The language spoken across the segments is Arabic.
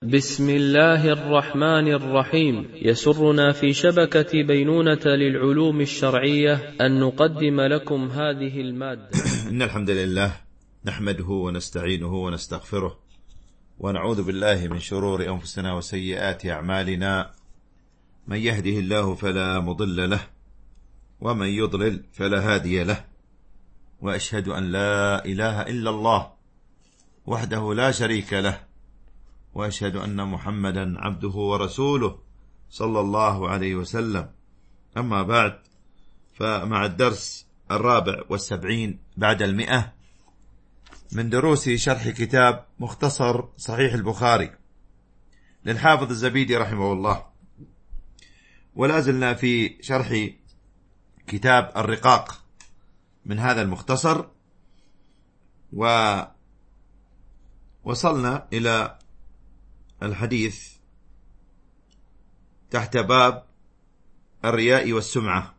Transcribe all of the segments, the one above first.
بسم الله الرحمن الرحيم. يسرنا في شبكة بينونة للعلوم الشرعية أن نقدم لكم هذه المادة. إن الحمد لله نحمده ونستعينه ونستغفره ونعوذ بالله من شرور أنفسنا وسيئات أعمالنا. من يهده الله فلا مضل له ومن يضلل فلا هادي له، وأشهد أن لا إله إلا الله وحده لا شريك له، وأشهد أن محمدا عبده ورسوله صلى الله عليه وسلم. أما بعد، فمع الدرس 74 بعد 100 من دروس شرح كتاب مختصر صحيح البخاري للحافظ الزبيدي رحمه الله، ولا زلنا في شرح كتاب الرقاق من هذا المختصر، ووصلنا إلى الحديث تحت باب الرياء والسمعة،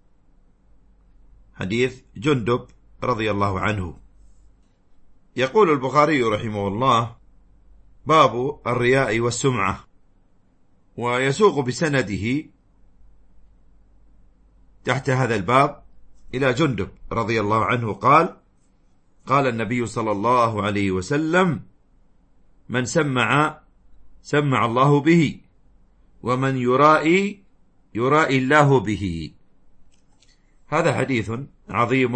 حديث جندب رضي الله عنه. يقول البخاري رحمه الله: باب الرياء والسمعة، ويسوق بسنده تحت هذا الباب إلى جندب رضي الله عنه قال: قال النبي صلى الله عليه وسلم: من سمع الله به، ومن يرائي الله به. هذا حديث عظيم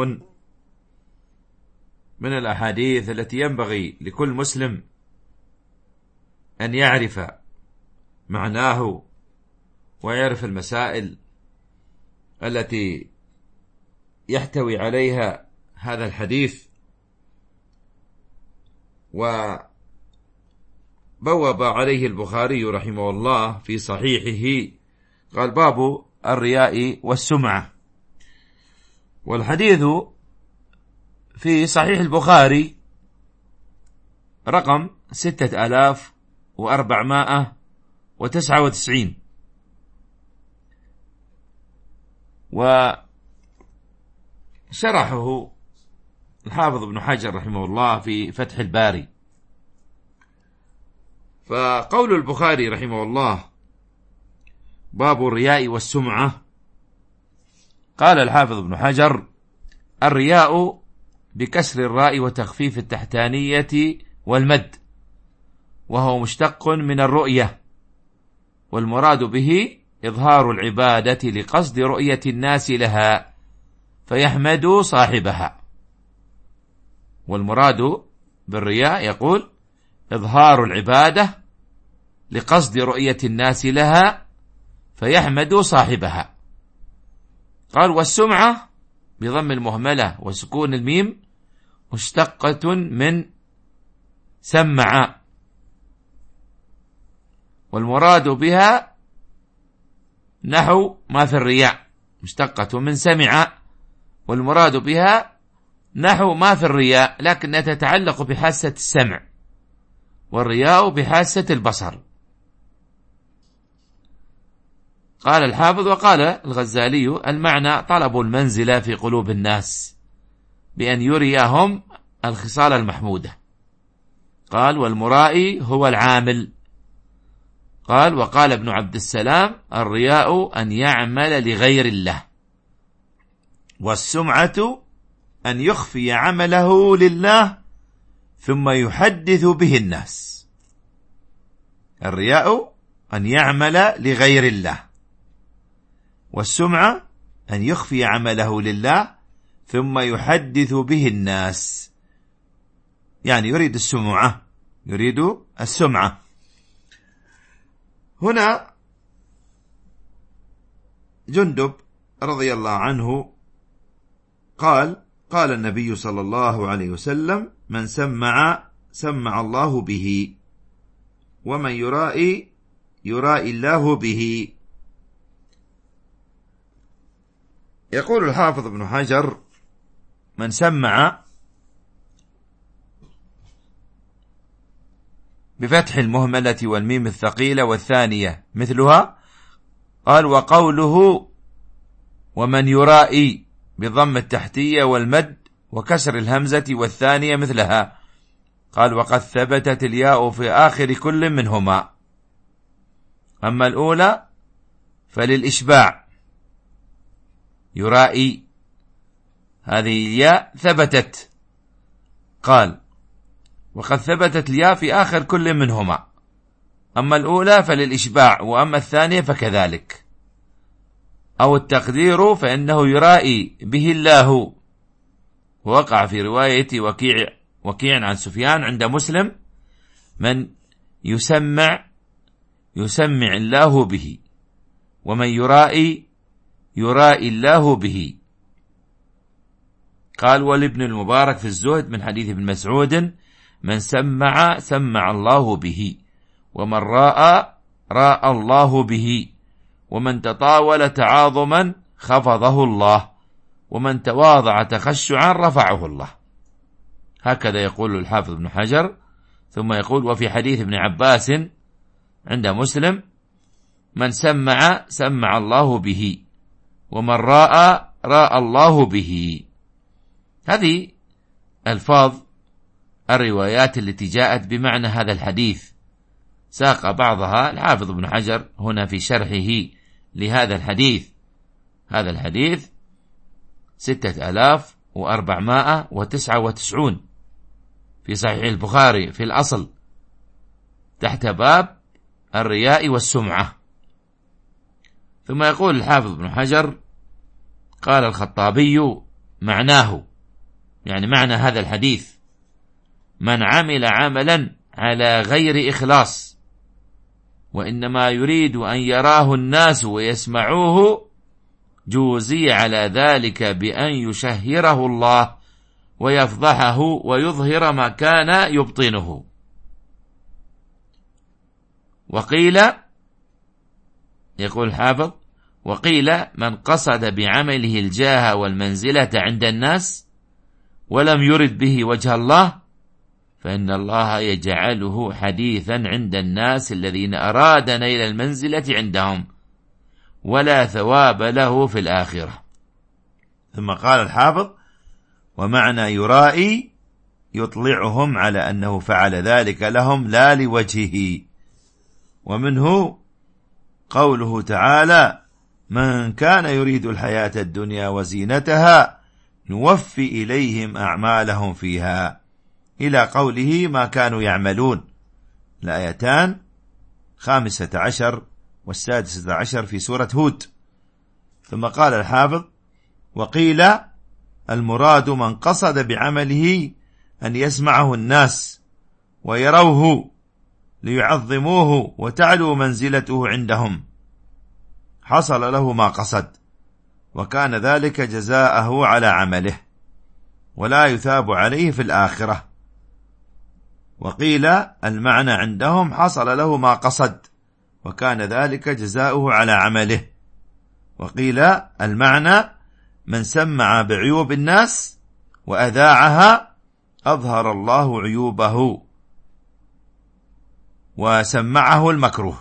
من الأحاديث التي ينبغي لكل مسلم أن يعرف معناه ويعرف المسائل التي يحتوي عليها هذا الحديث. وبوب عليه البخاري رحمه الله في صحيحه قال: باب الرياء والسمعة. والحديث في صحيح البخاري رقم 6499، وشرحه الحافظ ابن حجر رحمه الله في فتح الباري. فقول البخاري رحمه الله: باب الرياء والسمعة، قال الحافظ ابن حجر: الرياء بكسر الراء وتخفيف التحتانية والمد، وهو مشتق من الرؤية، والمراد به إظهار العبادة لقصد رؤية الناس لها فيحمدوا صاحبها. والمراد بالرياء يقول إظهار العبادة لقصد رؤية الناس لها فيحمدوا صاحبها. قال: والسمعة بضم المهملة وسكون الميم مشتقة من سمع، والمراد بها نحو ما في الرياء، مشتقة من سمع، والمراد بها نحو ما في الرياء، لكنها تتعلق بحاسة السمع، والرياء بحاسة البصر. قال الحافظ: وقال الغزالي: المعنى طلب المنزلة في قلوب الناس بأن يريهم الخصال المحمودة. قال: والمرائي هو العامل. قال: وقال ابن عبد السلام: الرياء أن يعمل لغير الله، والسمعة أن يخفي عمله لله ثم يحدث به الناس. الرياء أن يعمل لغير الله، والسمعة أن يخفي عمله لله ثم يحدث به الناس، يعني يريد السمعة. هنا جندب رضي الله عنه قال: قال النبي صلى الله عليه وسلم: من سمع الله به، ومن يرائي الله به. يقول الحافظ ابن حجر: من سمع بفتح المهملة والميم الثقيلة والثانية مثلها. قال: وقوله ومن يرائي بضم التحتية والمد وكسر الهمزة والثانية مثلها، قال وقد ثبتت الياء في آخر كل منهما، أما الأولى فللإشباع يرائي، هذه الياء ثبتت. قال وقد ثبتت الياء في آخر كل منهما، أما الأولى فللإشباع، وأما الثانية فكذلك. أو التقدير فإنه يرائي به الله. ووقع في رواية وكيع عن سفيان عند مسلم من يسمع الله به، ومن يرائي الله به. قال ولابن المبارك في الزهد من حديث ابن مسعود من سمع الله به، ومن راى الله به، ومن تطاول تعاظما خفضه الله، ومن تواضع تخشعا رفعه الله. هكذا يقول الحافظ ابن حجر. ثم يقول وفي حديث ابن عباس عند مسلم من سمع الله به، ومن راى الله به. هذه ألفاظ الروايات التي جاءت بمعنى هذا الحديث، ساق بعضها الحافظ ابن حجر هنا في شرحه لهذا الحديث. هذا الحديث 6499 في صحيح البخاري في الأصل تحت باب الرياء والسمعة. ثم يقول الحافظ ابن حجر قال الخطابي معناه، يعني معنى هذا الحديث من عمل عملا على غير إخلاص وإنما يريد أن يراه الناس ويسمعوه جوزي على ذلك بأن يشهره الله ويفضحه ويظهر ما كان يبطنه. وقيل، يقول الحافظ وقيل من قصد بعمله الجاه والمنزلة عند الناس ولم يرد به وجه الله فإن الله يجعله حديثا عند الناس الذين أراد نيل المنزلة عندهم ولا ثواب له في الآخرة. ثم قال الحافظ ومعنى يرائي يطلعهم على أنه فعل ذلك لهم لا لوجهه. ومنه قوله تعالى من كان يريد الحياة الدنيا وزينتها نوفي إليهم أعمالهم فيها إلى قوله ما كانوا يعملون، الآيتان 15 و16 في سورة هود. ثم قال الحافظ وقيل المراد من قصد بعمله أن يسمعه الناس ويروه ليعظموه وتعلو منزلته عندهم حصل له ما قصد، وكان ذلك جزاءه على عمله ولا يثاب عليه في الآخرة. وقيل المعنى عندهم حصل له ما قصد وكان ذلك جزاؤه على عمله. وقيل المعنى من سمع بعيوب الناس وأذاعها أظهر الله عيوبه وسمعه المكروه.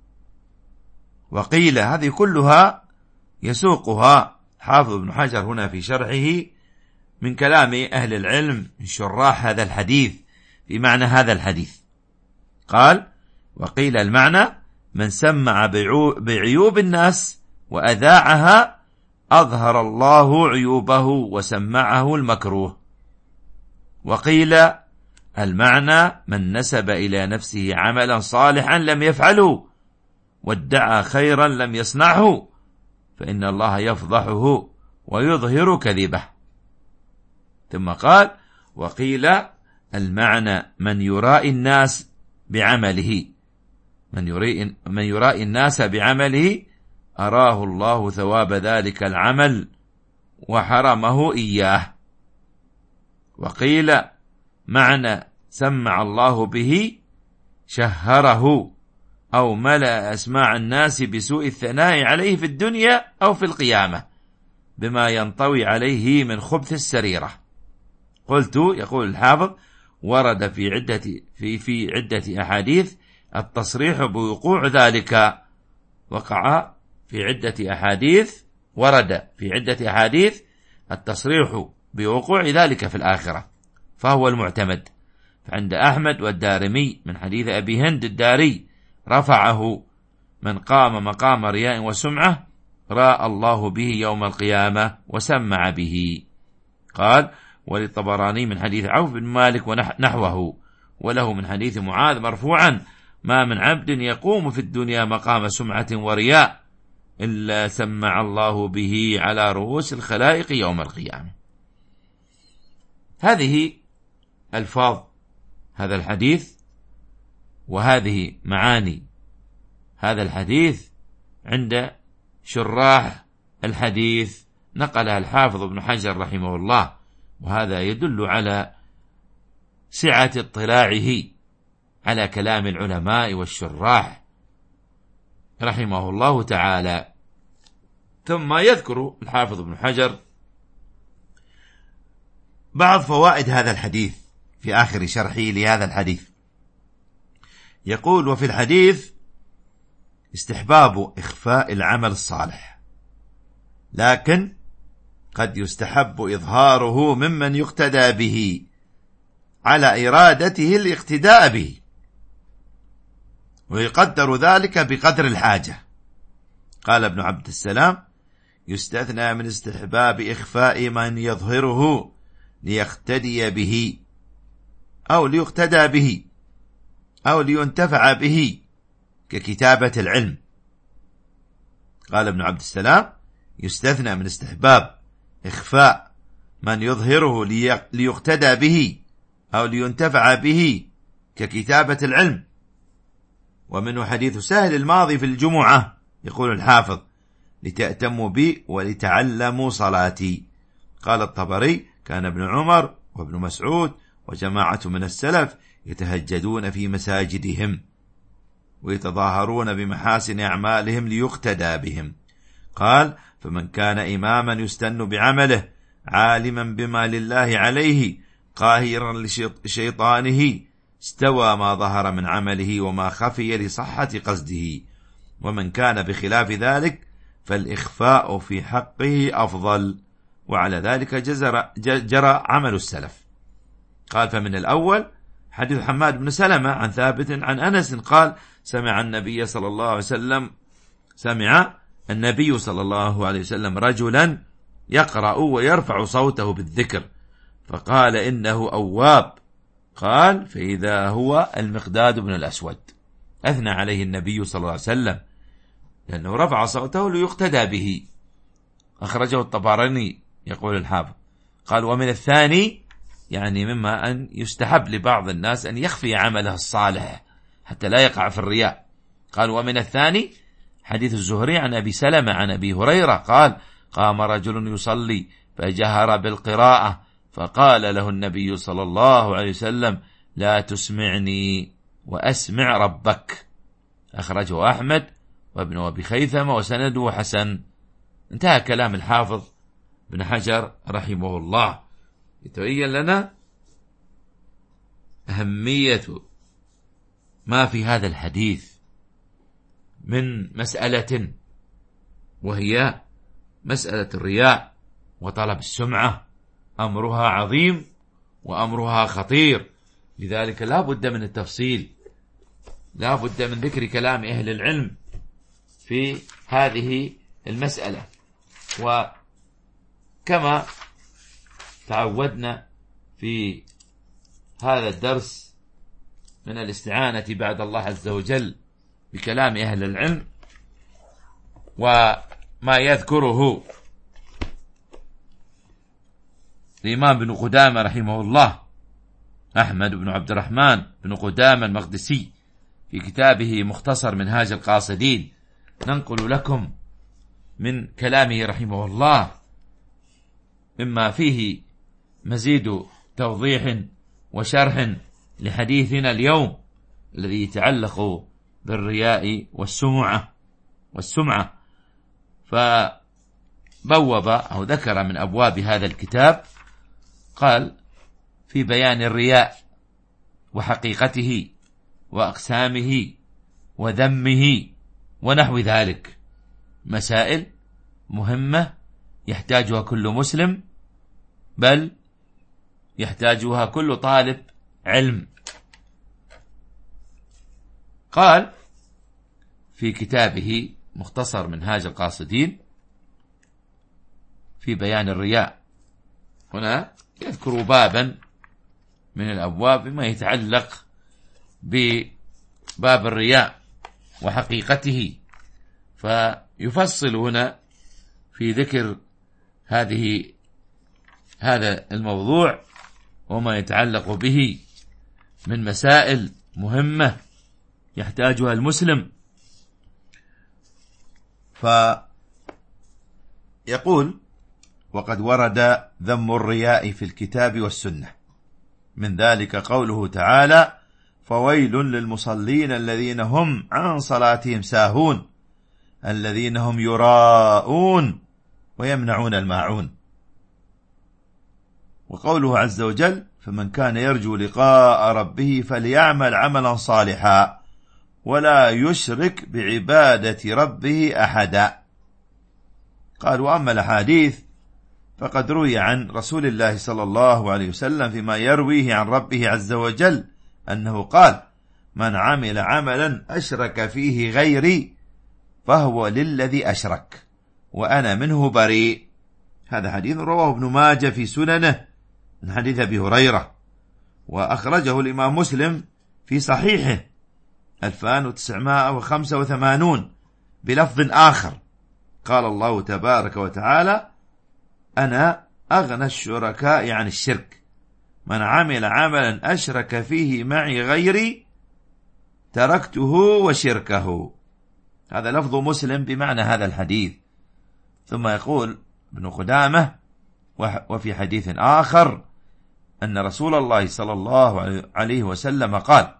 وقيل هذه كلها يسوقها حافظ ابن حجر هنا في شرحه من كلام أهل العلم من شراح هذا الحديث في معنى هذا الحديث. قال وقيل المعنى من سمع بعيوب الناس وأذاعها أظهر الله عيوبه وسمعه المكروه. وقيل المعنى من نسب إلى نفسه عملا صالحا لم يفعله وادعى خيرا لم يصنعه فإن الله يفضحه ويظهر كذبه. ثم قال وقيل المعنى من يرائي الناس بعمله، من يرائي الناس بعمله أراه الله ثواب ذلك العمل وحرمه إياه. وقيل معنى سمع الله به شهره أو ملأ أسماع الناس بسوء الثناء عليه في الدنيا أو في القيامة بما ينطوي عليه من خبث السريرة. قلت يقول الحافظ ورد في عدة أحاديث التصريح بوقوع ذلك. وقع في عدة أحاديث، ورد في عدة أحاديث التصريح بوقوع ذلك في الآخرة، فهو المعتمد. فعند أحمد والدارمي من حديث أبي هند الداري رفعه: من قام مقام رياء وسمعة راى الله به يوم القيامة وسمع به. قال: وللطبراني من حديث عوف بن مالك ونحوه، وله من حديث معاذ مرفوعا: ما من عبد يقوم في الدنيا مقام سمعة ورياء إلا سمع الله به على رؤوس الخلائق يوم القيامة. هذه ألفاظ هذا الحديث، وهذه معاني هذا الحديث عند شراح الحديث نقلها الحافظ ابن حجر رحمه الله، وهذا يدل على سعة اطلاعه على كلام العلماء والشراح رحمه الله تعالى. ثم يذكر الحافظ ابن حجر بعض فوائد هذا الحديث في آخر شرحه لهذا الحديث. يقول: وفي الحديث استحباب إخفاء العمل الصالح، لكن قد يستحب إظهاره ممن يقتدى به على إرادته الاقتداء به، ويقدر ذلك بقدر الحاجة. قال ابن عبد السلام: يستثنى من استحباب إخفاء من يظهره ليقتدي به أو ليقتدى به أو لينتفع به ككتابة العلم. قال ابن عبد السلام: يستثنى من استحباب إخفاء من يظهره ليقتدى به أو لينتفع به ككتابة العلم. ومنه حديث سهل الماضي في الجمعة، يقول الحافظ: لتأتموا بي ولتعلموا صلاتي. قال الطبري: كان ابن عمر وابن مسعود وجماعة من السلف يتهجدون في مساجدهم ويتظاهرون بمحاسن أعمالهم ليقتدى بهم. قال: فمن كان إماما يستن بعمله عالما بما لله عليه قاهرا لشيطانه استوى ما ظهر من عمله وما خفي لصحة قصده. ومن كان بخلاف ذلك فالإخفاء في حقه أفضل، وعلى ذلك جرى عمل السلف. قال: فمن الأول حديث حماد بن سلمة عن ثابت عن أنس قال: سمع النبي صلى الله عليه وسلم رجلا يقرأ ويرفع صوته بالذكر فقال: إنه أواب. قال: فإذا هو المقداد بن الأسود. أثنى عليه النبي صلى الله عليه وسلم لأنه رفع صوته ليقتدى به. أخرجه الطبراني. يقول الحافظ: قال: ومن الثاني، يعني مما أن يستحب لبعض الناس أن يخفي عمله الصالح حتى لا يقع في الرياء. قال: ومن الثاني حديث الزهري عن أبي سلمة عن أبي هريرة قال: قام رجل يصلي فجهر بالقراءة فقال له النبي صلى الله عليه وسلم: لا تسمعني وأسمع ربك. أخرجه أحمد وابن أبي خيثمة وسنده حسن. انتهى كلام الحافظ ابن حجر رحمه الله. يتبين لنا أهمية ما في هذا الحديث من مسألة، وهي مسألة الرياء وطلب السمعة. أمرها عظيم وأمرها خطير، لذلك لا بد من التفصيل، لا بد من ذكر كلام أهل العلم في هذه المسألة. وكما تعودنا في هذا الدرس من الاستعانة بعد الله عز وجل بكلام أهل العلم وما يذكره الإمام بن قدامة رحمه الله، أحمد بن عبد الرحمن بن قدامة المقدسي، في كتابه مختصر منهاج القاصدين، ننقل لكم من كلامه رحمه الله مما فيه مزيد توضيح وشرح لحديثنا اليوم الذي يتعلق بالرياء والسمعة. فبوب أو ذكر من أبواب هذا الكتاب، قال: في بيان الرياء وحقيقته وأقسامه وذمه ونحو ذلك، مسائل مهمة يحتاجها كل مسلم، بل يحتاجها كل طالب علم قال في كتابه مختصر منهاج القاصدين في بيان الرياء، هنا يذكر بابا من الأبواب بما يتعلق بباب الرياء وحقيقته، فيفصل هنا في ذكر هذا الموضوع وما يتعلق به من مسائل مهمة يحتاجها المسلم. فيقول: وقد ورد ذم الرياء في الكتاب والسنة، من ذلك قوله تعالى: فويل للمصلين الذين هم عن صلاتهم ساهون الذين هم يراءون ويمنعون الماعون. وقوله عز وجل: فمن كان يرجو لقاء ربه فليعمل عملا صالحا ولا يشرك بعبادة ربه أحدا. قال: وأما الأحاديث فقد روي عن رسول الله صلى الله عليه وسلم فيما يرويه عن ربه عز وجل أنه قال: من عمل عملا أشرك فيه غيري فهو للذي أشرك وأنا منه بريء. هذا حديث رواه ابن ماجه في سننه من حديث أبي هريرة، وأخرجه الإمام مسلم في صحيحه 2985 بلفظ آخر. قال الله تبارك وتعالى: أنا أغنى الشركاء عن الشرك، من عمل عملا أشرك فيه معي غيري تركته وشركه. هذا لفظ مسلم بمعنى هذا الحديث. ثم يقول ابن قدامة: وفي حديث آخر أن رسول الله صلى الله عليه وسلم قال: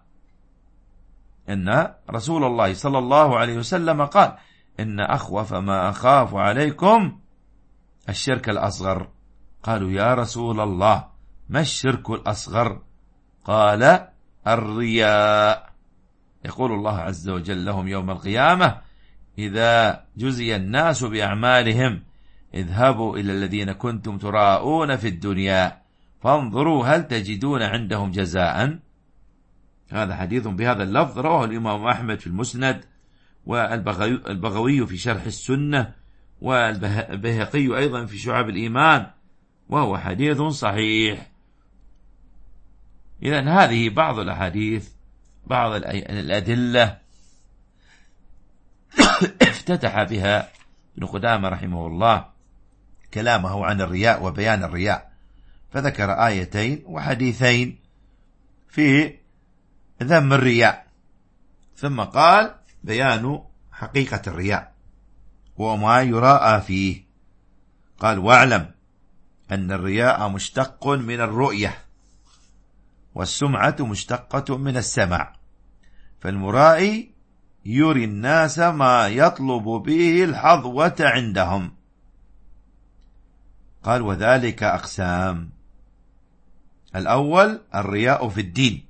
إن أخوف ما أخاف عليكم الشرك الأصغر. قالوا: يا رسول الله ما الشرك الأصغر؟ قال: الرياء. يقول الله عز وجل لهم يوم القيامة: إذا جزي الناس بأعمالهم اذهبوا إلى الذين كنتم تراءون في الدنيا فانظروا هل تجدون عندهم جزاء. هذا حديث بهذا اللفظ رواه الإمام أحمد في المسند، والبغوي في شرح السنة، والبيهقي أيضا في شعب الإيمان، وهو حديث صحيح. إذن هذه بعض الأحاديث، بعض الأدلة افتتح بها ابن قدامة رحمه الله كلامه عن الرياء وبيان الرياء، فذكر آيتين وحديثين في ذم الرياء، ثم قال: بيان حقيقة الرياء وما يراءى فيه. قال: واعلم أن الرياء مشتق من الرؤية، والسمعة مشتقة من السمع، فالمرائي يري الناس ما يطلب به الحظوة عندهم. قال: وذلك أقسام. الأول الرياء في الدين،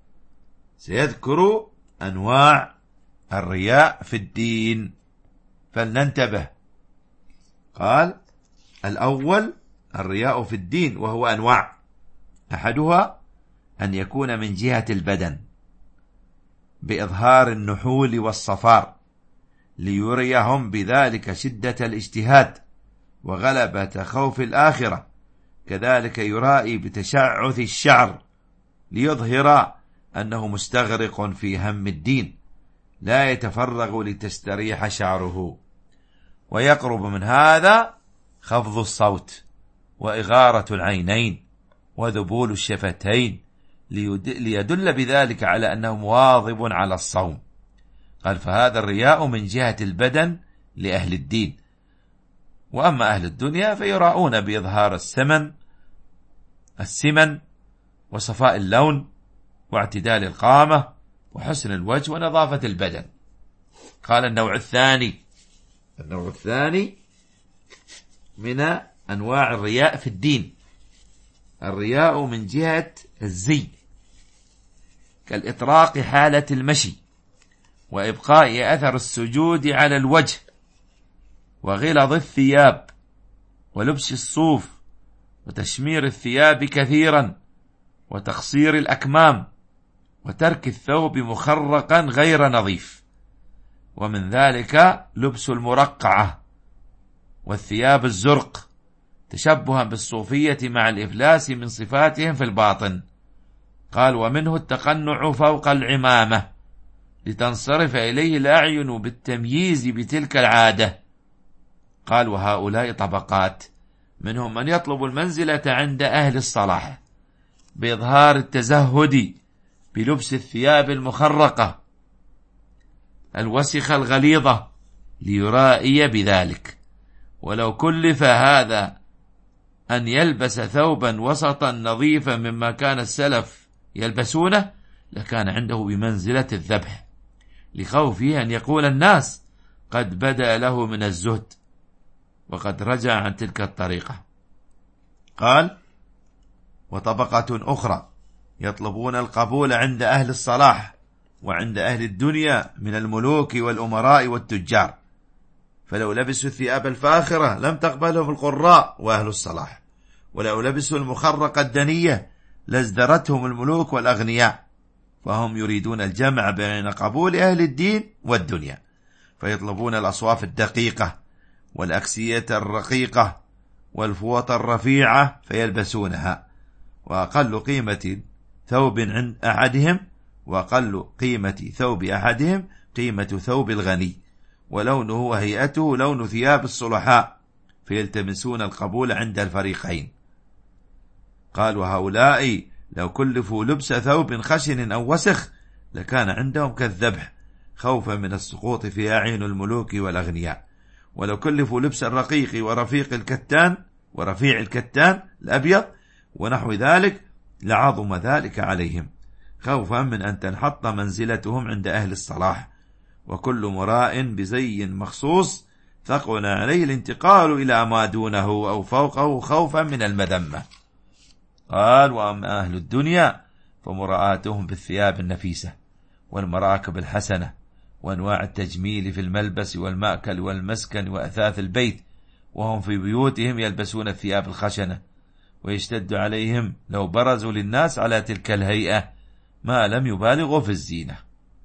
سيذكر أنواع الرياء في الدين فلننتبه. قال: الأول الرياء في الدين، وهو أنواع. أحدها أن يكون من جهة البدن بإظهار النحول والصفار ليريهم بذلك شدة الاجتهاد وغلبة خوف الآخرة. كذلك يرائي بتشعث الشعر ليظهر أنه مستغرق في هم الدين لا يتفرغ لتستريح شعره. ويقرب من هذا خفض الصوت وإغارة العينين وذبول الشفتين ليدل بذلك على أنه مواظب على الصوم. قال: فهذا الرياء من جهة البدن لأهل الدين. وأما أهل الدنيا فيراؤون بإظهار السمن وصفاء اللون واعتدال القامة وحسن الوجه ونظافة البدن. قال: النوع الثاني من أنواع الرياء في الدين الرياء من جهة الزي، كالإطراق حالة المشي، وإبقاء أثر السجود على الوجه، وغلظ الثياب، ولبس الصوف، وتشمير الثياب كثيرا، وتقصير الأكمام، وترك الثوب مخرقا غير نظيف، ومن ذلك لبس المرقعة والثياب الزرق تشبها بالصوفية مع الإفلاس من صفاتهم في الباطن. قال ومنه التقنع فوق العمامة لتنصرف إليه الأعين بالتمييز بتلك العادة. قال وهؤلاء طبقات، منهم من يطلب المنزلة عند أهل الصلاح بإظهار التزهد بلبس الثياب المخرقة الوسخة الغليظة ليرائي بذلك، ولو كلف هذا أن يلبس ثوبا وسطا نظيفا مما كان السلف يلبسونه لكان عنده بمنزلة الذبح، لخوفه أن يقول الناس قد بدا له من الزهد وقد رجع عن تلك الطريقة. قال وطبقة أخرى يطلبون القبول عند أهل الصلاح وعند أهل الدنيا من الملوك والأمراء والتجار، فلو لبسوا الثياب الفاخرة لم تقبلهم القراء وأهل الصلاح، ولو لبسوا المخرقة الدنية لازدرتهم الملوك والأغنياء، فهم يريدون الجمع بين قبول أهل الدين والدنيا، فيطلبون الأصواف الدقيقة والأكسية الرقيقة والفوط الرفيعة فيلبسونها، وأقل قيمة ثوب عند أحدهم قيمة ثوب الغني، ولونه وهيئته لون ثياب الصلحاء، فيلتمسون القبول عند الفريقين. قال وهؤلاء لو كلفوا لبس ثوب خشن أو وسخ لكان عندهم كالذبح خوفا من السقوط في أعين الملوك والأغنياء، ولو كلفوا لبس الرقيق ورفيع الكتان الأبيض ونحو ذلك لعظم ذلك عليهم خوفا من أن تنحط منزلتهم عند أهل الصلاح، وكل مراء بزي مخصوص ثقل عليه الانتقال إلى ما دونه أو فوقه خوفا من المذمة. قال وأما أهل الدنيا فمراءاتهم بالثياب النفيسة والمراكب الحسنة وأنواع التجميل في الملبس والمأكل والمسكن وأثاث البيت، وهم في بيوتهم يلبسون الثياب الخشنة، ويشتد عليهم لو برزوا للناس على تلك الهيئة ما لم يبالغوا في الزينة.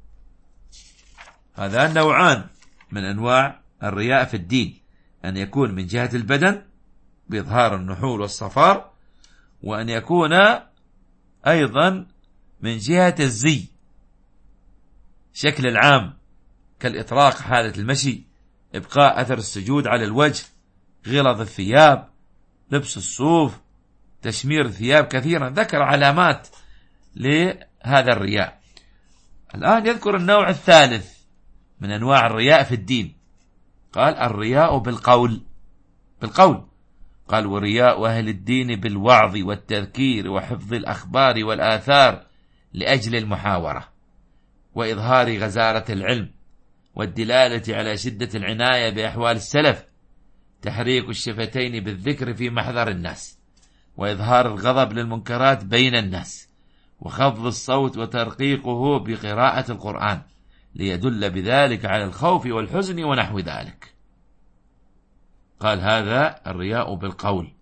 هذا نوعان من أنواع الرياء في الدين، أن يكون من جهة البدن بإظهار النحول والصفار، وأن يكون أيضا من جهة الزي شكل العام كالإطراق حالة المشي، إبقاء أثر السجود على الوجه، غلظ الثياب، لبس الصوف، تشمير الثياب كثيرا. ذكر علامات لهذا الرياء. الآن يذكر النوع الثالث من أنواع الرياء في الدين. قال الرياء بالقول. قال ورياء أهل الدين بالوعظ والتذكير وحفظ الأخبار والآثار لأجل المحاورة وإظهار غزارة العلم والدلالة على شدة العناية بأحوال السلف، تحريك الشفتين بالذكر في محضر الناس، وإظهار الغضب للمنكرات بين الناس، وخفض الصوت وترقيقه بقراءة القرآن ليدل بذلك على الخوف والحزن ونحو ذلك. قال هذا الرياء بالقول.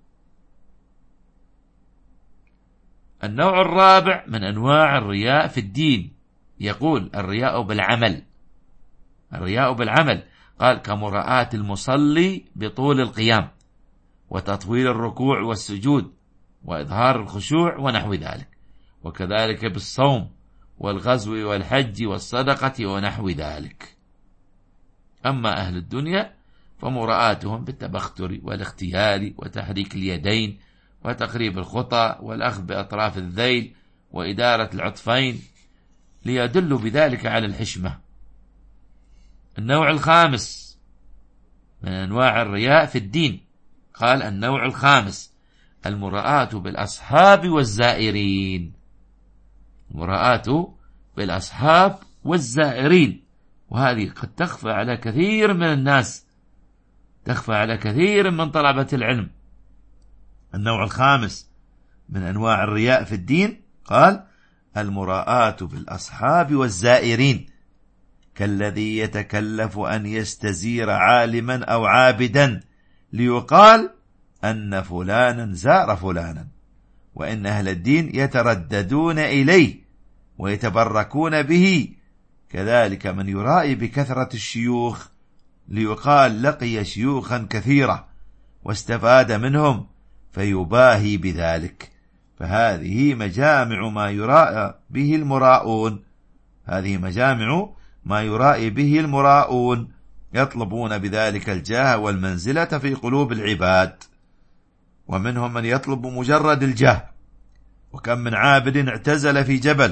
النوع الرابع من أنواع الرياء في الدين يقول الرياء بالعمل. قال كمراءة المصلي بطول القيام وتطويل الركوع والسجود وإظهار الخشوع ونحو ذلك، وكذلك بالصوم والغزو والحج والصدقة ونحو ذلك. أما أهل الدنيا فمراءاتهم بالتبختر والاختيال وتحريك اليدين وتقريب الخطى والأخذ بأطراف الذيل وإدارة العطفين ليدلوا بذلك على الحشمة. النوع الخامس من أنواع الرياء في الدين. قال النوع الخامس المراءة بالأصحاب والزائرين. مراءة بالأصحاب والزائرين، وهذه قد تخفى على كثير من الناس، تخفى على كثير من طلبة العلم. النوع الخامس من أنواع الرياء في الدين قال المراءة بالأصحاب والزائرين، كالذي يتكلف أن يستزير عالما أو عابدا ليقال أن فلانا زار فلانا، وإن أهل الدين يترددون إليه ويتبركون به. كذلك من يرائي بكثرة الشيوخ ليقال لقي شيوخا كثيرة واستفاد منهم فيباهي بذلك، فهذه مجامع ما يرائي به المراؤون، هذه مجامع ما يرائي به المراؤون، يطلبون بذلك الجاه والمنزلة في قلوب العباد. ومنهم من يطلب مجرد الجاه، وكم من عابد اعتزل في جبل،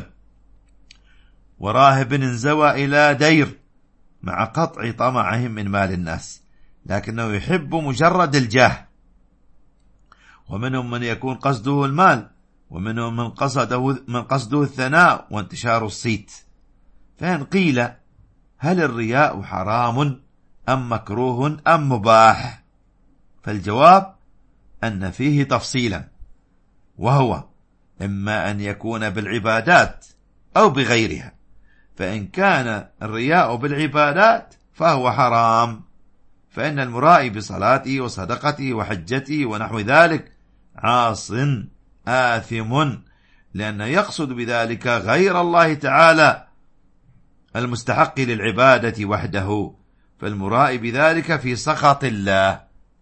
وراهب انزوى إلى دير، مع قطع طمعهم من مال الناس، لكنه يحب مجرد الجاه. ومنهم من يكون قصده المال، ومنهم من قصده الثناء وانتشار الصيت. فإن قيل هل الرياء حرام أم مكروه أم مباح؟ فالجواب أن فيه تفصيلا، وهو إما أن يكون بالعبادات أو بغيرها. فإن كان الرياء بالعبادات فهو حرام، فإن المرائي بصلاته وصدقته وحجته ونحو ذلك عاص آثم، لأنه يقصد بذلك غير الله تعالى المستحق للعبادة وحده، فالمرائي بذلك في سخط الله،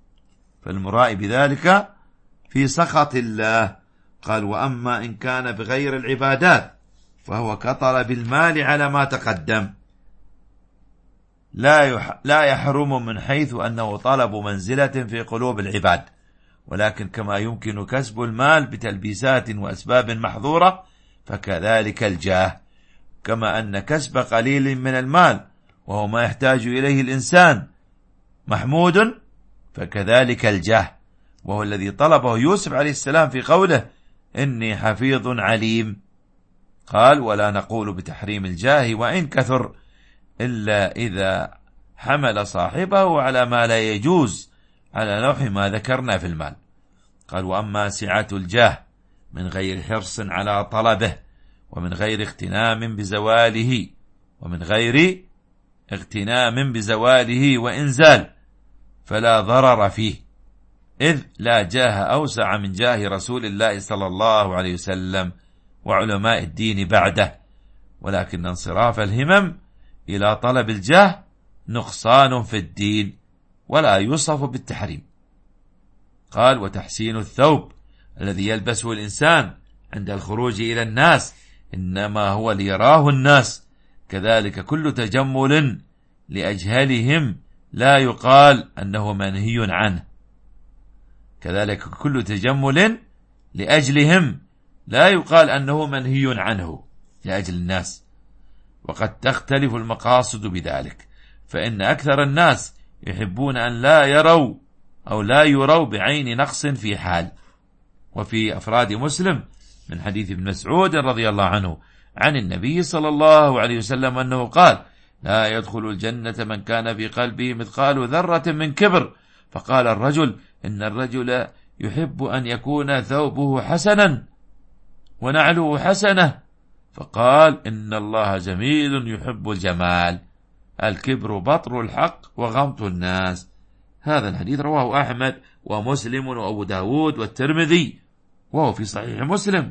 قال وأما إن كان بغير العبادات فهو كطلب المال على ما تقدم، لا يحرم من حيث أنه طلب منزلة في قلوب العباد، ولكن كما يمكن كسب المال بتلبيسات وأسباب محظورة فكذلك الجاه، كما أن كسب قليل من المال وهو ما يحتاج إليه الإنسان محمود، فكذلك الجاه، وهو الذي طلبه يوسف عليه السلام في قوله إني حفيظ عليم. قال ولا نقول بتحريم الجاه وإن كثر، إلا إذا حمل صاحبه على ما لا يجوز على نوع ما ذكرنا في المال. قال وأما سعة الجاه من غير حرص على طلبه، ومن غير اغتنام بزواله وإنزال، فلا ضرر فيه، إذ لا جاه أوسع من جاه رسول الله صلى الله عليه وسلم وعلماء الدين بعده، ولكن انصراف الهمم إلى طلب الجاه نقصان في الدين ولا يوصف بالتحريم. قال وتحسين الثوب الذي يلبسه الإنسان عند الخروج إلى الناس إنما هو ليراه الناس، كذلك كل تجمل لأجهلهم لا يقال أنه منهي عنه، كذلك كل تجمل لأجلهم لا يقال أنه منهي عنه لأجل الناس. وقد تختلف المقاصد بذلك، فإن أكثر الناس يحبون أن لا يروا بعين نقص في حال. وفي أفراد مسلم من حديث ابن مسعود رضي الله عنه عن النبي صلى الله عليه وسلم أنه قال لا يدخل الجنة من كان في قلبه مثقال ذرة من كبر. فقال الرجل إن الرجل يحب أن يكون ثوبه حسنا ونعله حسنة، فقال إن الله جميل يحب الجمال، الكبر بطر الحق وغمط الناس. هذا الحديث رواه أحمد ومسلم وأبو داود والترمذي، وهو في صحيح مسلم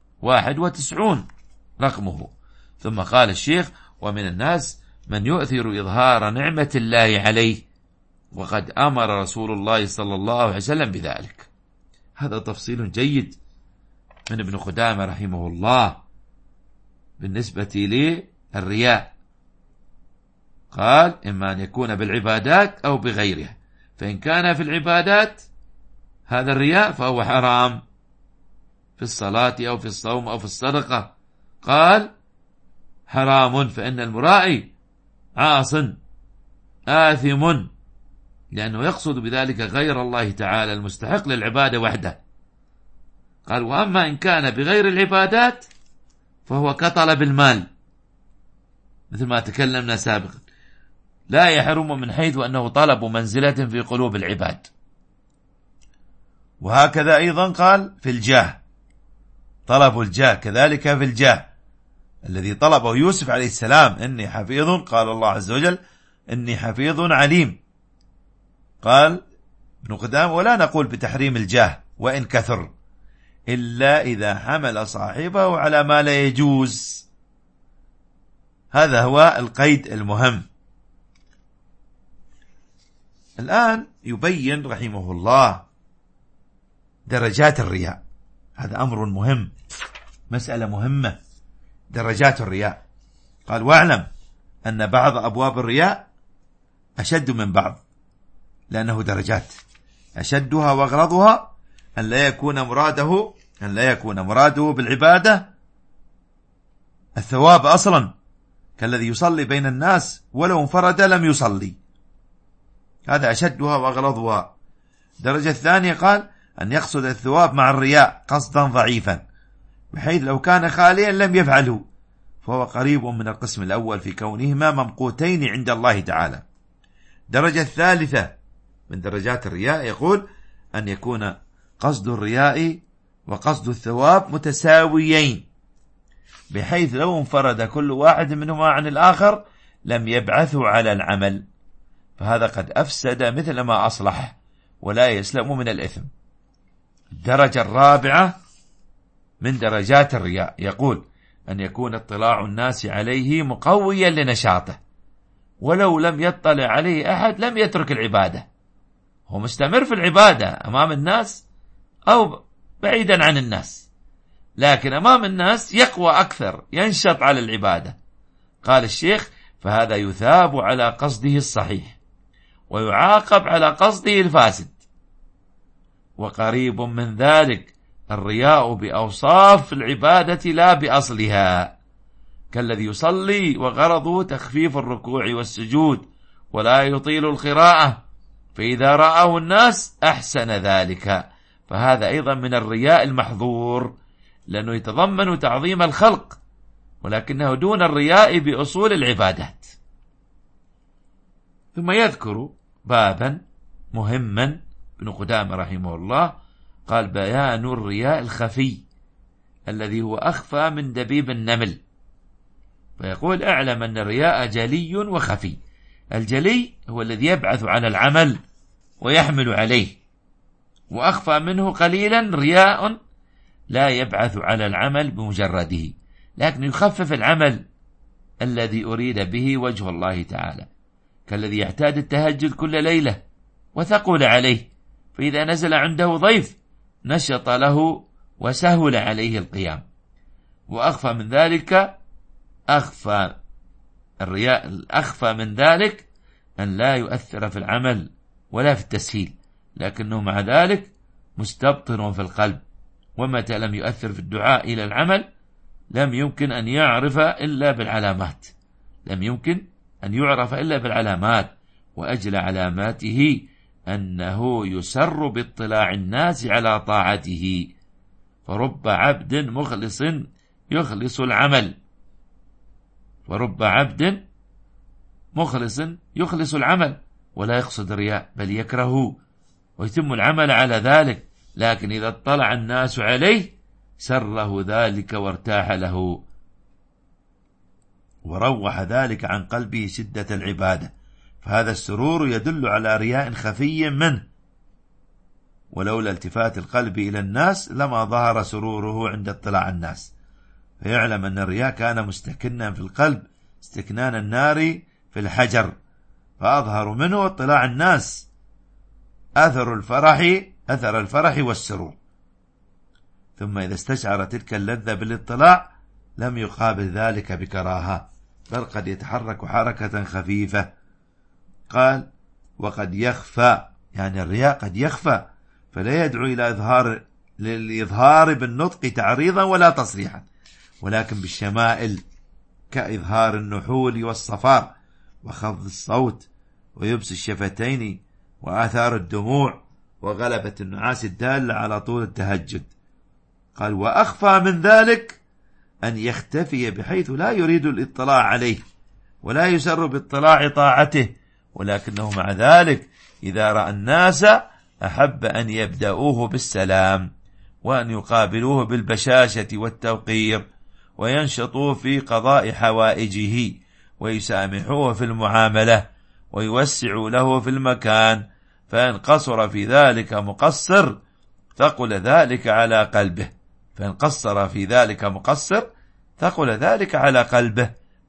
91 رقمه. ثم قال الشيخ ومن الناس من يؤثر إظهار نعمة الله عليه، وقد أمر رسول الله صلى الله عليه وسلم بذلك. هذا تفصيل جيد من ابن قدامة رحمه الله بالنسبة للرياء. قال إما أن يكون بالعبادات أو بغيرها، فإن كان في العبادات هذا الرياء فهو حرام في الصلاة أو في الصوم أو في الصدقة. قال حرام فإن المرائي عاص آثم، لأنه يقصد بذلك غير الله تعالى المستحق للعبادة وحده. قال وأما إن كان بغير العبادات فهو كطلب المال، مثل ما تكلمنا سابقا، لا يحرم من حيث أنه طلب منزلة في قلوب العباد. وهكذا أيضا قال في الجاه، طلب الجاه كذلك في الجاه الذي طلبه يوسف عليه السلام إني حفيظ، قال الله عز وجل إني حفيظ عليم. قال ابن قدام ولا نقول بتحريم الجاه وإن كثر، إلا إذا حمل صاحبه على ما لا يجوز هذا هو القيد المهم. الآن يبين رحمه الله درجات الرياء. هذا أمر مهم، مسألة مهمة، درجات الرياء. قال: واعلم أن بعض أبواب الرياء أشد من بعض، لأنه درجات. أشدها وأغلظها أن لا يكون مراده بالعبادة الثواب أصلا، كالذي يصلي بين الناس ولو انفرد لم يصلي، هذا أشدها وأغلظها. درجة الثانية قال: أن يقصد الثواب مع الرياء قصدا ضعيفا، بحيث لو كان خاليا لم يفعله، فهو قريب من القسم الأول في كونهما ممقوتين عند الله تعالى. درجة الثالثة من درجات الرياء يقول: أن يكون قصد الرياء وقصد الثواب متساويين، بحيث لو انفرد كل واحد منهما عن الآخر لم يبعثوا على العمل، فهذا قد أفسد مثل ما أصلح ولا يسلم من الإثم. الدرجة الرابعة من درجات الرياء يقول: أن يكون اطلاع الناس عليه مقويا لنشاطه، ولو لم يطلع عليه أحد لم يترك العبادة، هو مستمر في العبادة أمام الناس أو بعيدا عن الناس، لكن أمام الناس يقوى أكثر، ينشط على العبادة. قال الشيخ: فهذا يثاب على قصده الصحيح ويعاقب على قصده الفاسد. وقريب من ذلك الرياء بأوصاف العبادة لا بأصلها، كالذي يصلي وغرضه تخفيف الركوع والسجود ولا يطيل القراءة، فإذا رآه الناس أحسن ذلك، فهذا أيضا من الرياء المحظور، لأنه يتضمن تعظيم الخلق، ولكنه دون الرياء بأصول العبادات. ثم يذكر بابا مهما ابن قدامة رحمه الله، قال: بيان الرياء الخفي الذي هو أخفى من دبيب النمل. فيقول: اعلم أن الرياء جلي وخفي. الجلي هو الذي يبعث على العمل ويحمل عليه، وأخفى منه قليلا رياء لا يبعث على العمل بمجرده، لكن يخفف العمل الذي أريد به وجه الله تعالى، كالذي يعتاد التهجد كل ليلة وثقل عليه، فإذا نزل عنده ضيف نشط له وسهل عليه القيام. وأخفى من ذلك الرياء الأخفى من ذلك أن لا يؤثر في العمل ولا في التسهيل، لكنه مع ذلك مستبطن في القلب، ومتى لم يؤثر في الدعاء إلى العمل لم يمكن أن يعرف إلا بالعلامات، وأجل علاماته أنه يسر باطلاع الناس على طاعته، فرب عبد مخلص يخلص العمل ولا يقصد الرياء، بل يكرهه ويتم العمل على ذلك، لكن إذا اطلع الناس عليه سره ذلك وارتاح له، وروح ذلك عن قلبه شدة العبادة، فهذا السرور يدل على رياء خفي منه، ولولا التفات القلب إلى الناس لما ظهر سروره عند اطلاع الناس. فيعلم أن الرياء كان مستكنا في القلب استكنان النار في الحجر، فأظهر منه اطلاع الناس أثر الفرح والسرور. ثم إذا استشعر تلك اللذة بالاطلاع لم يقابل ذلك بكراهة، بل قد يتحرك حركة خفيفة. قال: وقد يخفى، يعني الرياء قد يخفى، فلا يدعو إلى للإظهار بالنطق تعريضا ولا تصريحا، ولكن بالشمائل كإظهار النحول والصفار وخفض الصوت ويبس الشفتين وآثار الدموع وغلبة النعاس الدالة على طول التهجد. قال: وأخفى من ذلك أن يختفي بحيث لا يريد الاطلاع عليه ولا يسر باطلاع طاعته، ولكنه مع ذلك إذا رأى الناس أحب أن يبدأوه بالسلام، وأن يقابلوه بالبشاشة والتوقير، وينشطوا في قضاء حوائجه، ويسامحوه في المعاملة، ويوسعوا له في المكان، فإن قصر في ذلك مقصر ثقل ذلك على قلبه،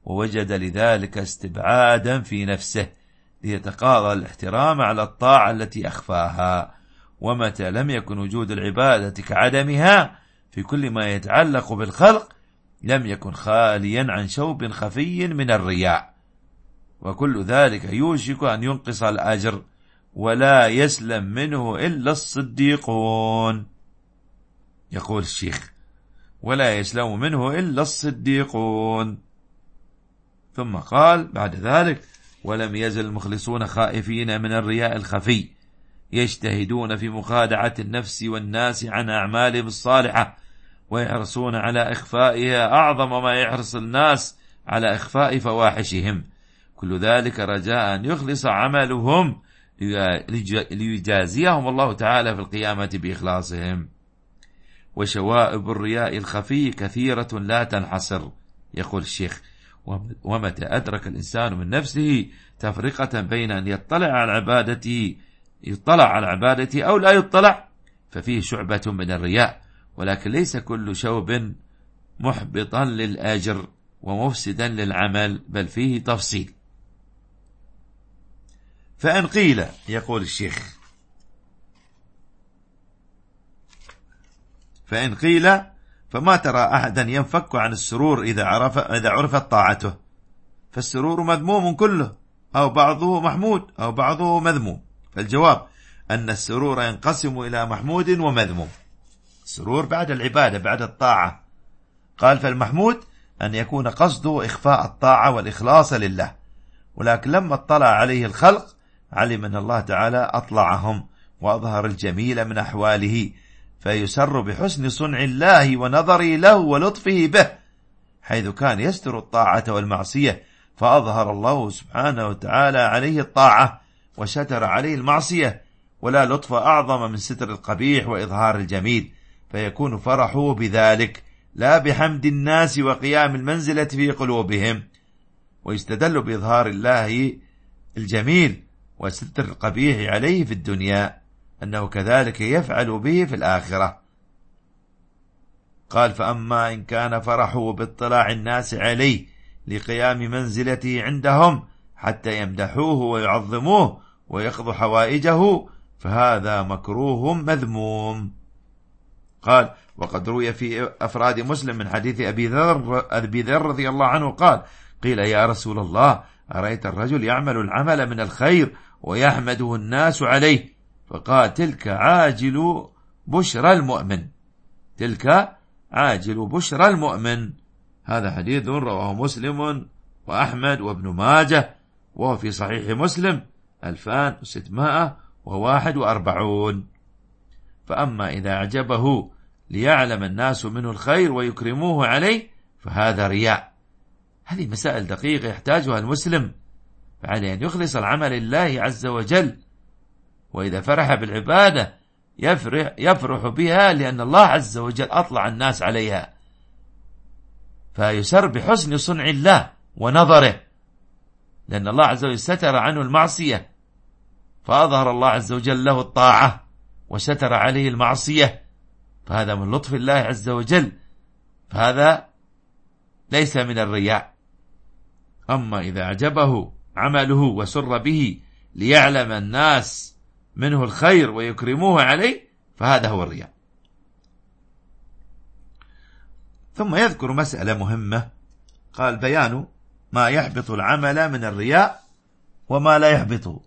ووجد لذلك استبعادا في نفسه ليتقاضى الاحترام على الطاعة التي أخفاها. ومتى لم يكن وجود العبادة كعدمها في كل ما يتعلق بالخلق لم يكن خاليا عن شوب خفي من الرياء، وكل ذلك يوشك أن ينقص الأجر ولا يسلم منه إلا الصديقون. يقول الشيخ: ولا يسلم منه إلا الصديقون. ثم قال بعد ذلك: ولم يزل المخلصون خائفين من الرياء الخفي، يجتهدون في مخادعة النفس والناس عن أعمالهم الصالحة، ويحرصون على إخفائها أعظم ما يحرص الناس على إخفاء فواحشهم، كل ذلك رجاء أن يخلص عملهم ليجازيهم الله تعالى في القيامة بإخلاصهم. وشوائب الرياء الخفي كثيرة لا تنحصر. يقول الشيخ: ومتى أدرك الإنسان من نفسه تفرقة بين أن يطلع على عبادته أو لا يطلع ففيه شعبة من الرياء، ولكن ليس كل شوب محبطا للأجر ومفسدا للعمل، بل فيه تفصيل. فإن قيل، يقول الشيخ: فإن قيل فما ترى أحدا ينفك عن السرور إذا عرفت طاعته، فالسرور مذموم كله أو بعضه محمود أو بعضه مذموم. فالجواب أن السرور ينقسم إلى محمود ومذموم. السرور بعد العبادة بعد الطاعة. قال: فالمحمود أن يكون قصده إخفاء الطاعة والإخلاص لله، ولكن لما اطلع عليه الخلق علم أن الله تعالى أطلعهم وأظهر الجميل من أحواله، فيسر بحسن صنع الله ونظره له ولطفه به، حيث كان يستر الطاعة والمعصية، فأظهر الله سبحانه وتعالى عليه الطاعة وستر عليه المعصية، ولا لطف أعظم من ستر القبيح وإظهار الجميل، فيكون فرحه بذلك لا بحمد الناس وقيام المنزلة في قلوبهم. ويستدل بإظهار الله الجميل وستر القبيح عليه في الدنيا أنه كذلك يفعل به في الآخرة. قال: فأما إن كان فرحه باطلاع الناس عليه لقيام منزلته عندهم حتى يمدحوه ويعظموه ويقضوا حوائجه فهذا مكروه مذموم. قال: وقد روي في أفراد مسلم من حديث أبي ذر رضي الله عنه قال: قيل: يا رسول الله، أرأيت الرجل يعمل العمل من الخير ويحمده الناس عليه؟ فقال: تلك عاجل بشرى المؤمن، تلك عاجل بشرى المؤمن. هذا حديث رواه مسلم وأحمد وابن ماجه، وهو في صحيح مسلم 2641. فأما إذا أعجبه ليعلم الناس منه الخير ويكرموه عليه فهذا رياء. هذه مسائل دقيقة يحتاجها المسلم، فعليه أن يخلص العمل لله عز وجل، وإذا فرح بالعبادة يفرح بها لأن الله عز وجل أطلع الناس عليها، فيسر بحسن صنع الله ونظره، لأن الله عز وجل ستر عنه المعصية فأظهر الله عز وجل له الطاعة وستر عليه المعصية، فهذا من لطف الله عز وجل، فهذا ليس من الرياء. أما إذا أعجبه عمله وسر به ليعلم الناس منه الخير ويكرموه عليه فهذا هو الرياء. ثم يذكر مسألة مهمة، قال: بيان ما يحبط العمل من الرياء وما لا يحبطه.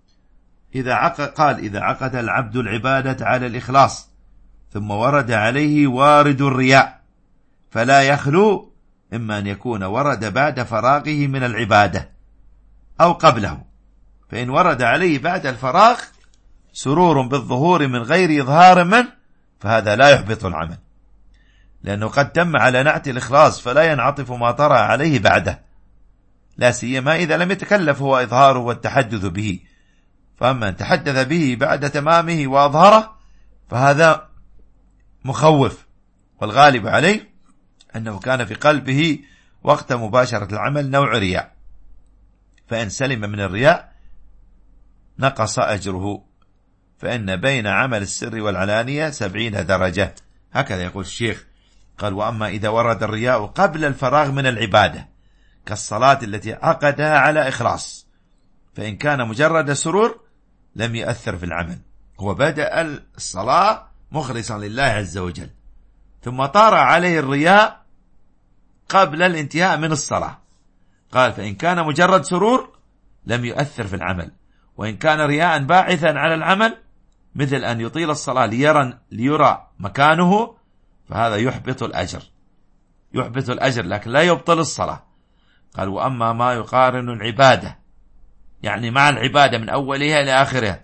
قال: إذا عقد العبد العبادة على الإخلاص ثم ورد عليه وارد الرياء فلا يخلو إما أن يكون ورد بعد فراغه من العبادة أو قبله، فإن ورد عليه بعد الفراغ سرور بالظهور من غير إظهار منه فهذا لا يحبط العمل، لأنه قد تم على نعت الإخلاص فلا ينعطف ما طرأ عليه بعده، لا سيما إذا لم يتكلف هو إظهاره والتحدث به. فأما أن تحدث به بعد تمامه وأظهره فهذا مخوف، والغالب عليه أنه كان في قلبه وقت مباشرة العمل نوع رياء، فإن سلم من الرياء نقص أجره، فإن بين عمل السر والعلانية 70 درجة. هكذا يقول الشيخ. قال: وأما إذا ورد الرياء قبل الفراغ من العبادة كالصلاة التي عقدها على إخلاص، فإن كان مجرد سرور لم يؤثر في العمل. هو بدأ الصلاة مخلصا لله عز وجل، ثم طار عليه الرياء قبل الانتهاء من الصلاة. قال فإن كان مجرد سرور لم يؤثر في العمل، وإن كان رياء باعثا على العمل مثل أن يطيل الصلاة ليرى مكانه فهذا يحبط الأجر لكن لا يبطل الصلاة. قال وأما ما يقارن العبادة يعني مع العبادة من أولها إلى آخرها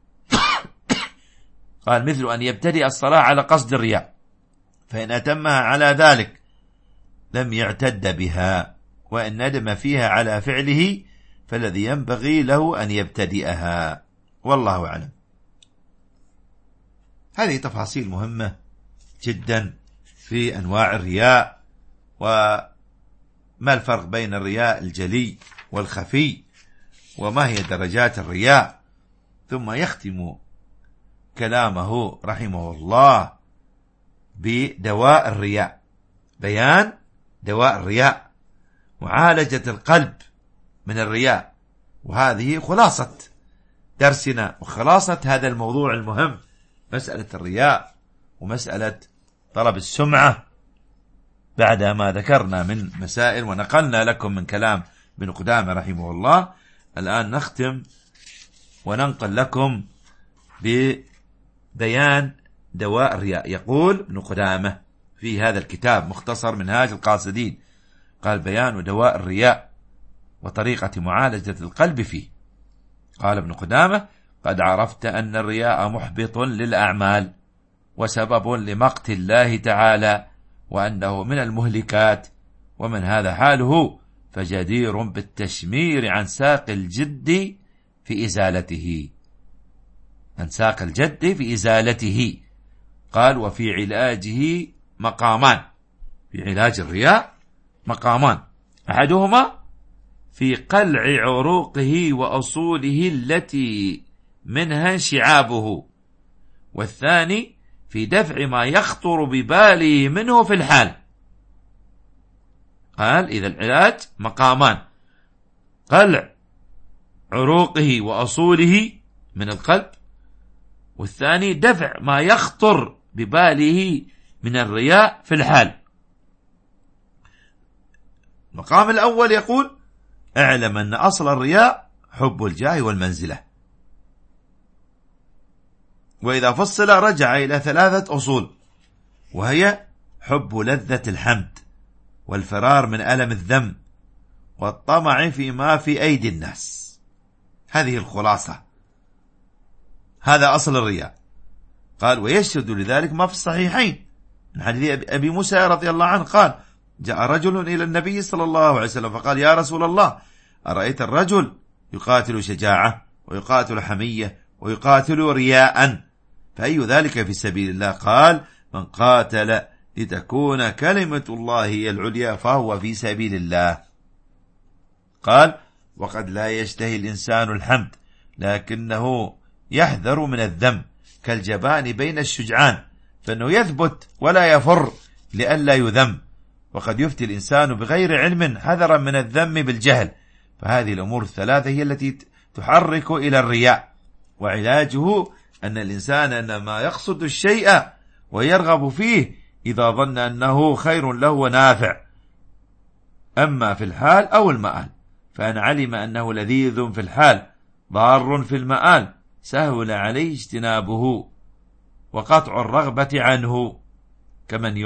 قال مثل أن يبتدئ الصلاة على قصد الرياء، فإن أتمها على ذلك لم يعتد بها، وإن ندم فيها على فعله فالذي ينبغي له أن يبتدئها. والله أعلم. هذه تفاصيل مهمة جدا في أنواع الرياء، وما الفرق بين الرياء الجلي والخفي، وما هي درجات الرياء. ثم يختم كلامه رحمه الله بدواء الرياء، بيان دواء الرياء، معالجة القلب من الرياء. وهذه خلاصة درسنا وخلاصة هذا الموضوع المهم، مسألة الرياء ومسألة طلب السمعة. بعد ما ذكرنا من مسائل ونقلنا لكم من كلام ابن قدامة رحمه الله، الآن نختم وننقل لكم ببيان دواء الرياء. يقول ابن قدامة في هذا الكتاب مختصر منهاج القاصدين، قال بيان دواء الرياء وطريقة معالجة القلب فيه. قال ابن قدامة قد عرفت أن الرياء محبط للأعمال وسبب لمقت الله تعالى، وأنه من المهلكات، ومن هذا حاله فجدير بالتشمير عن ساق الجد في إزالته، عن ساق الجد في إزالته. قال وفي علاجه مقامان، في علاج الرياء مقامان، أحدهما في قلع عروقه وأصوله التي منها انشعابه، والثاني في دفع ما يخطر بباله منه في الحال. قال إذا العلاج مقامان، قلع عروقه وأصوله من القلب، والثاني دفع ما يخطر بباله من الرياء في الحال. المقام الأول يقول اعلم أن أصل الرياء حب الجاه والمنزلة، وإذا فصل رجع إلى 3 أصول، وهي حب لذة الحمد، والفرار من ألم الذنب، والطمع فيما في أيدي الناس. هذه الخلاصة، هذا أصل الرياء. قال ويشهد لذلك ما في الصحيحين من حديث أبي موسى رضي الله عنه قال جاء رجل إلى النبي صلى الله عليه وسلم فقال يا رسول الله أرأيت الرجل يقاتل شجاعة ويقاتل حمية ويقاتل رياء، فأي ذلك في سبيل الله؟ قال من قاتل لتكون كلمة الله هي العليا فهو في سبيل الله. قال وقد لا يشتهي الإنسان الحمد لكنه يحذر من الذنب كالجبان بين الشجعان، فإنه يثبت ولا يفر لئلا يذم، وقد يفتي الإنسان بغير علم حذرا من الذم بالجهل. فهذه الأمور الثلاثة هي التي تحرك إلى الرياء، وعلاجه أن الإنسان إنما يقصد الشيء ويرغب فيه إذا ظن أنه خير له ونافع، أما في الحال أو المآل فأن علم أنه لذيذ في الحال ضار في المآل سهل عليه اجتنابه وقطع الرغبة عنه، كمن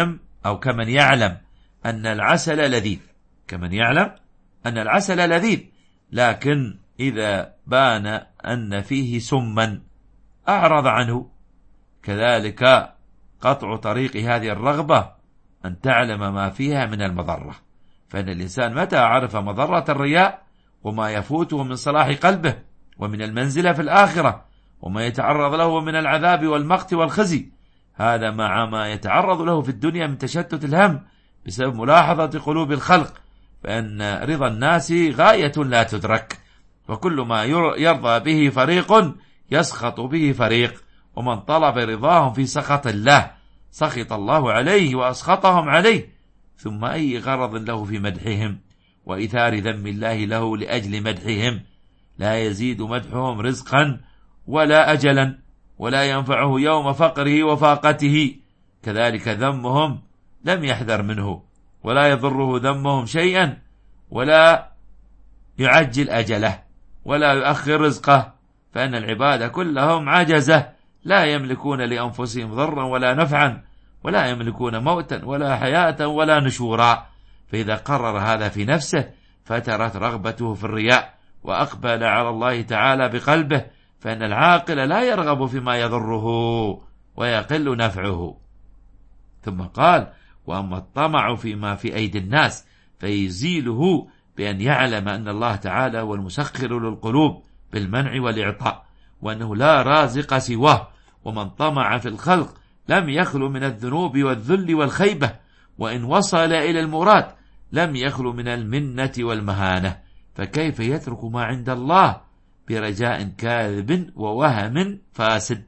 يعلم أن العسل لذيذ، كمن يعلم أن العسل لذيذ لكن إذا بان أن فيه سما أعرض عنه. كذلك قطع طريق هذه الرغبة أن تعلم ما فيها من المضرة، فإن الإنسان متى عرف مضرة الرياء وما يفوته من صلاح قلبه ومن المنزلة في الآخرة وما يتعرض له من العذاب والمقت والخزي، هذا مع ما يتعرض له في الدنيا من تشتت الهم بسبب ملاحظة قلوب الخلق، فإن رضا الناس غاية لا تدرك، وكل ما يرضى به فريق يسخط به فريق، ومن طلب رضاهم في سخط الله سخط الله عليه وأسخطهم عليه، ثم أي غرض له في مدحهم وإثار ذم الله له لأجل مدحهم، لا يزيد مدحهم رزقا ولا أجلا، ولا ينفعه يوم فقره وفاقته. كذلك ذمهم لم يحذر منه، ولا يضره ذمهم شيئا، ولا يعجل أجله، ولا يؤخر رزقه، فإن العباد كلهم عجزة، لا يملكون لأنفسهم ضرا ولا نفعا، ولا يملكون موتا ولا حياة ولا نشورا. فإذا قرر هذا في نفسه فترت رغبته في الرياء، وأقبل على الله تعالى بقلبه، فإن العاقل لا يرغب فيما يضره ويقل نفعه. ثم قال: وأما الطمع فيما في أيدي الناس فيزيله بأن يعلم أن الله تعالى هو المسخر للقلوب بالمنع والإعطاء، وأنه لا رازق سواه. ومن طمع في الخلق لم يخلو من الذنوب والذل والخيبة، وإن وصل إلى المراد لم يخلو من المنة والمهانة، فكيف يترك ما عند الله برجاء كاذب ووهم فاسد؟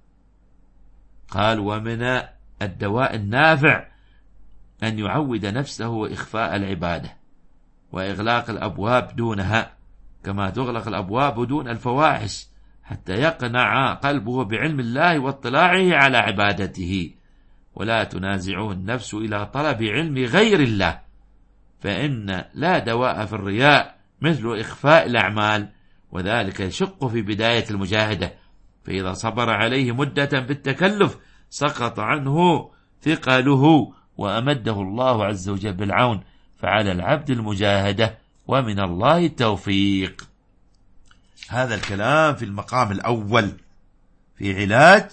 قال: ومن الدواء النافع أن يعود نفسه إخفاء العبادة وإغلاق الأبواب دونها، كما تغلق الأبواب دون الفواحش، حتى يقنع قلبه بعلم الله واطلاعه على عبادته، ولا تنازعه النفس إلى طلب علم غير الله، فإن لا دواء في الرياء مثل إخفاء الأعمال، وذلك يشق في بداية المجاهدة، فإذا صبر عليه مدة بالتكلف سقط عنه ثقله، وأمده الله عز وجل بالعون، فعلى العبد المجاهدة، ومن الله التوفيق. هذا الكلام في المقام الأول في علاج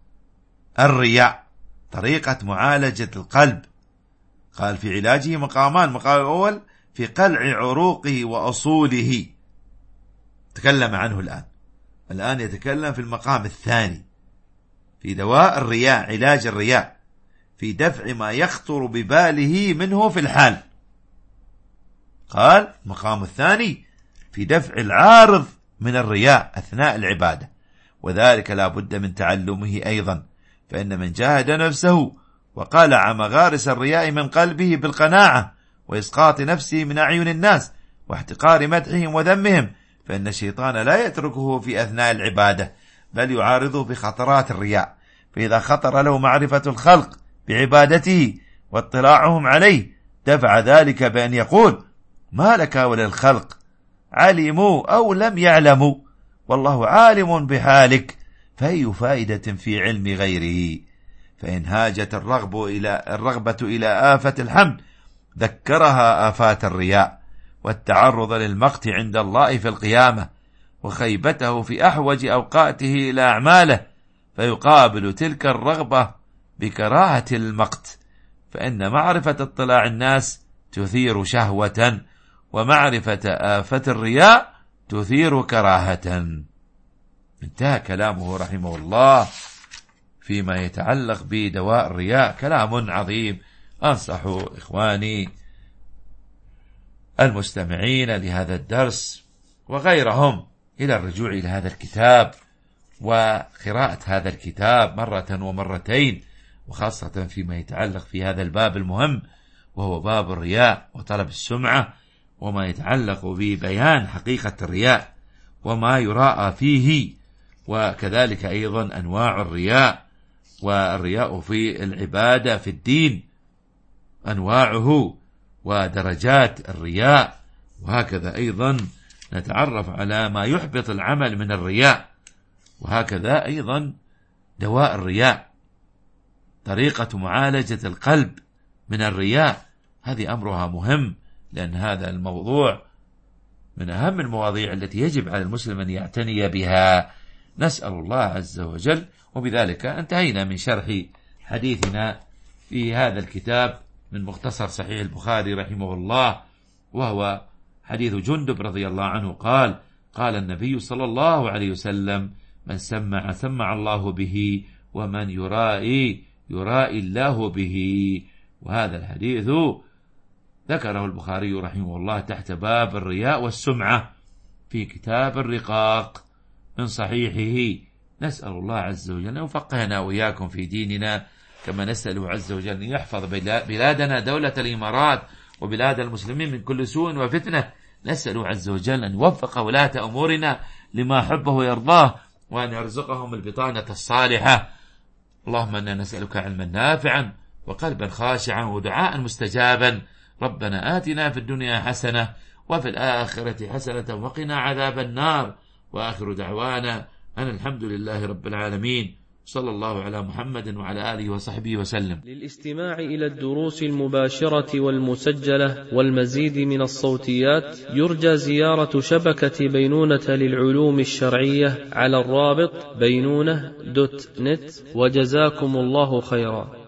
الرياء، طريقة معالجة القلب. قال في علاجه مقامان: المقام الأول في قلع عروقه وأصوله، تكلم عنه. الآن يتكلم في المقام الثاني في دواء الرياء، علاج الرياء، في دفع ما يخطر بباله منه في الحال. قال المقام الثاني في دفع العارض من الرياء أثناء العبادة، وذلك لا بد من تعلمه أيضا، فإن من جاهد نفسه وقلع مغارس الرياء من قلبه بالقناعة وإسقاط نفسه من أعين الناس واحتقار مدحهم وذمهم، فإن الشيطان لا يتركه في أثناء العبادة، بل يعارضه بخطرات الرياء. فإذا خطر له معرفة الخلق بعبادته واطلاعهم عليه، دفع ذلك بأن يقول: ما لك وللخلق، علموا أو لم يعلموا، والله عالم بحالك، فأي فائدة في علم غيره؟ فإن هاجت الرغبة إلى آفة الحمد ذكرها آفات الرياء، والتعرض للمقت عند الله في القيامة، وخيبته في أحوج أوقاته إلى أعماله، فيقابل تلك الرغبة بكراهة المقت، فإن معرفة اطلاع الناس تثير شهوة، ومعرفة آفة الرياء تثير كراهة. انتهى كلامه رحمه الله فيما يتعلق بدواء الرياء. كلام عظيم، أنصح إخواني المستمعين لهذا الدرس وغيرهم إلى الرجوع إلى هذا الكتاب وقراءة هذا الكتاب مرة ومرتين، وخاصة فيما يتعلق في هذا الباب المهم، وهو باب الرياء وطلب السمعة، وما يتعلق ببيان حقيقة الرياء وما يراءى فيه، وكذلك أيضا أنواع الرياء، والرياء في العبادة في الدين أنواعه ودرجات الرياء، وهكذا أيضا نتعرف على ما يحبط العمل من الرياء، وهكذا أيضا دواء الرياء، طريقة معالجة القلب من الرياء. هذه أمرها مهم، لأن هذا الموضوع من أهم المواضيع التي يجب على المسلم أن يعتني بها. نسأل الله عز وجل. وبذلك انتهينا من شرح حديثنا في هذا الكتاب من مختصر صحيح البخاري رحمه الله، وهو حديث جندب رضي الله عنه قال: قال النبي صلى الله عليه وسلم: من سمع الله به، ومن يرائي الله به. وهذا الحديث ذكره البخاري رحمه الله تحت باب الرياء والسمعة في كتاب الرقاق من صحيحه. نسأل الله عز وجل أن يفقهنا وإياكم في ديننا، كما نسأله عز وجل أن يحفظ بلادنا دولة الإمارات وبلاد المسلمين من كل سوء وفتنة. نسأل عز وجل أن يوفق ولاة أمورنا لما حبه ويرضاه، وأن يرزقهم البطانة الصالحة. اللهم إنا نسألك علما نافعا وقلبا خاشعا ودعاء مستجابا. ربنا آتنا في الدنيا حسنة وفي الآخرة حسنة وقنا عذاب النار. وآخر دعوانا أن الحمد لله رب العالمين، صلى الله على محمد وعلى آله وصحبه وسلم. للاستماع إلى الدروس المباشرة والمسجلة والمزيد من الصوتيات يرجى زيارة شبكة بينونة للعلوم الشرعية على الرابط بينونة.net. وجزاكم الله خيرا.